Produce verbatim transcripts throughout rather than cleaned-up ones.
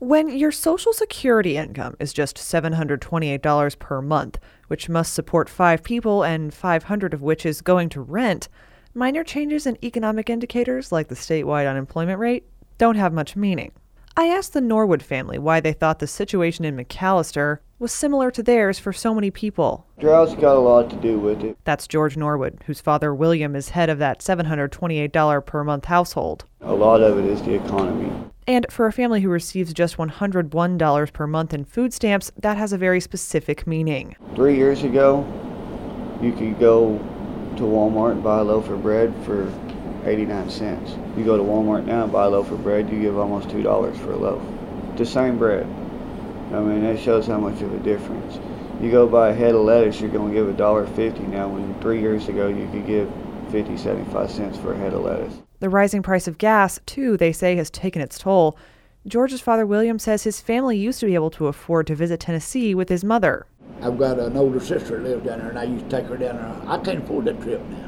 When your Social Security income is just seven hundred twenty-eight dollars per month, which must support five people and five hundred of which is going to rent, minor changes in economic indicators like the statewide unemployment rate don't have much meaning. I asked the Norwood family why they thought the situation in McAllister was similar to theirs for so many people. Drought's got a lot to do with it. That's George Norwood, whose father William is head of that seven hundred twenty-eight dollars per month household. A lot of it is the economy. And for a family who receives just one hundred one dollars per month in food stamps, that has a very specific meaning. Three years ago, you could go to Walmart and buy a loaf of bread for eighty-nine cents. You go to Walmart now and buy a loaf of bread, you give almost two dollars for a loaf. The same bread. I mean, that shows how much of a difference. You go buy a head of lettuce, you're going to give one dollar fifty now, when three years ago you could give fifty, seventy-five cents for a head of lettuce. The rising price of gas, too, they say, has taken its toll. George's father, William, says his family used to be able to afford to visit Tennessee with his mother. I've got an older sister that lives down there, and I used to take her down there. I can't afford that trip now.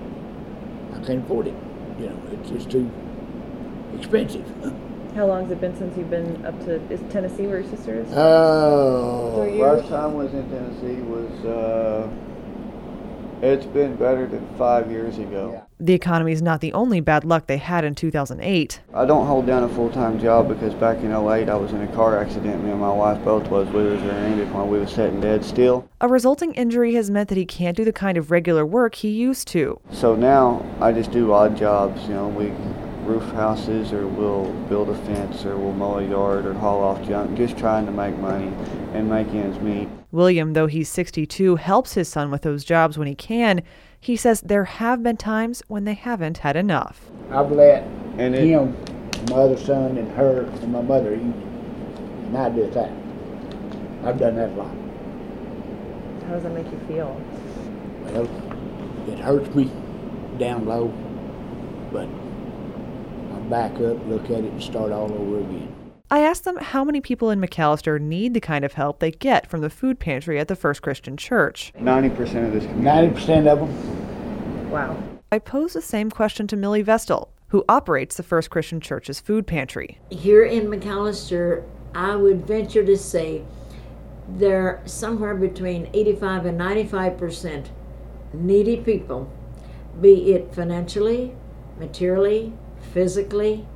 I can't afford it. You know, it's just too expensive. How long has it been since you've been up to, is Tennessee where your sister is? Oh, last time I was in Tennessee was, uh, it's been better than five years ago. Yeah. The economy is not the only bad luck they had in two thousand eight. I don't hold down a full-time job because back in oh eight I was in a car accident. Me and my wife both was. We was rear-ended while we was sitting dead still. A resulting injury has meant that he can't do the kind of regular work he used to. So now I just do odd jobs. You know, we roof houses, or we'll build a fence, or we'll mow a yard, or haul off junk, just trying to make money and make ends meet. William, though he's sixty-two, helps his son with those jobs when he can. He says there have been times when they haven't had enough. I've let And it, him, my other son, and her, and my mother eat, and I did that. I've done that a lot. How does that make you feel? Well, it hurts me down low, but I back up, look at it, and start all over again. I asked them how many people in McAllister need the kind of help they get from the food pantry at the First Christian Church. ninety percent of this community. ninety percent of them. Wow. I posed the same question to Millie Vestal, who operates the First Christian Church's food pantry. Here in McAllister, I would venture to say there are somewhere between eighty-five and ninety-five percent needy people, be it financially, materially, physically.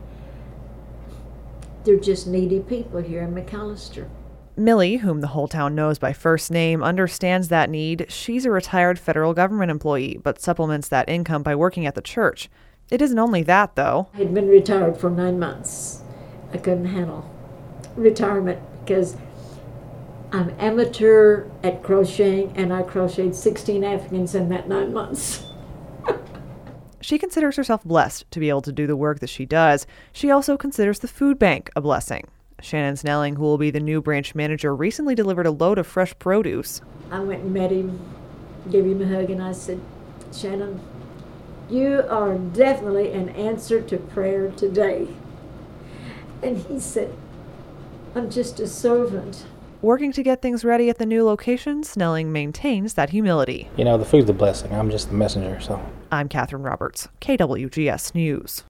They're just needy people here in McAllister. Millie, whom the whole town knows by first name, understands that need. She's a retired federal government employee, but supplements that income by working at the church. It isn't only that, though. I had been retired for nine months. I couldn't handle retirement because I'm amateur at crocheting, and I crocheted sixteen Africans in that nine months. She considers herself blessed to be able to do the work that she does. She also considers the food bank a blessing. Shannon Snelling, who will be the new branch manager, recently delivered a load of fresh produce. I went and met him, gave him a hug, and I said, Shannon, you are definitely an answer to prayer today. And he said, I'm just a servant. Working to get things ready at the new location, Snelling maintains that humility. You know, the food's a blessing. I'm just the messenger, so. I'm Catherine Roberts, K W G S News.